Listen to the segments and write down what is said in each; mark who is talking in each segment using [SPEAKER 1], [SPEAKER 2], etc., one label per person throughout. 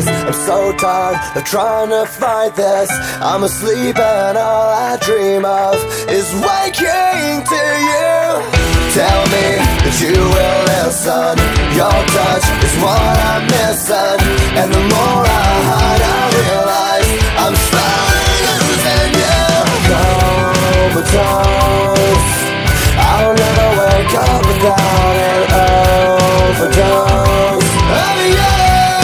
[SPEAKER 1] this. I'm so tired of trying to fight this. I'm asleep and all I dream of is waking to you. Tell me that you will listen. Your touch is what I'm missing. And the more I hide, I realize I'm slowly losing you. Comatose, I'll never wake up without an overdose of you.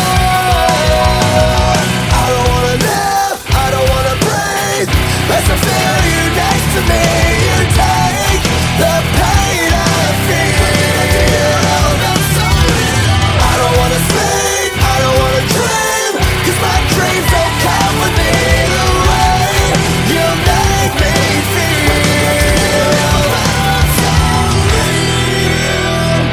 [SPEAKER 1] I don't wanna live, I don't wanna breathe. As I feel you next to me, you take the pain I feel. I don't wanna sleep, I don't wanna dream, 'cause my dreams don't come with me. The way you make me feel, I'm so real.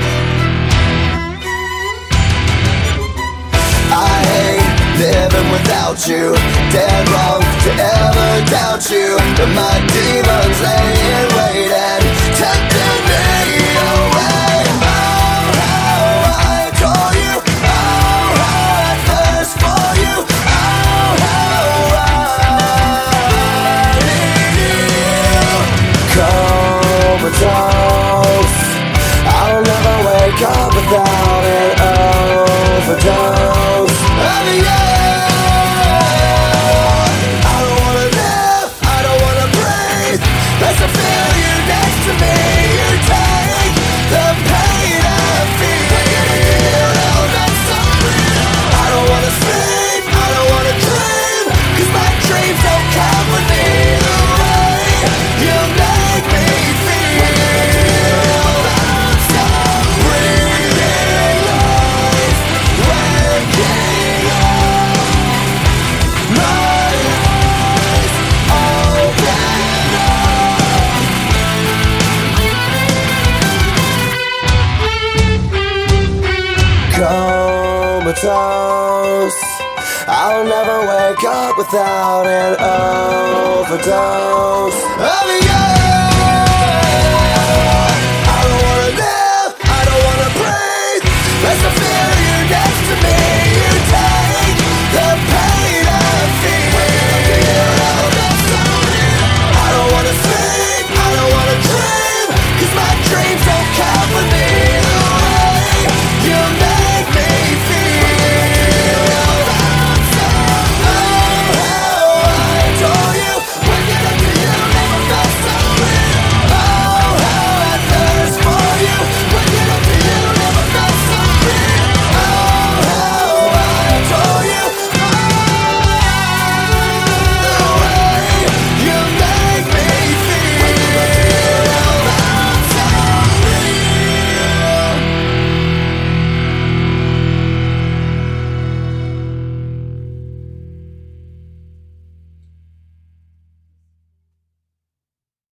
[SPEAKER 1] I hate living without you. Dead wrong to ever doubt you. But my demons lay in wait and tempting me away. Oh, how I adore you. Oh, how I thirst for you. Oh, how I need you. Comatose, I'll never wake up without an overdose of you. I don't wanna live, I don't wanna breathe. As I feel you next to me, you take the pain I feel. I'm so real. I don't wanna sleep, I don't wanna dream, 'cause my dreams don't come with me. The way you make me feel, I'm so breathing life, waking up. My eyes open up. Comatose, I'll never wake up without an overdose of you.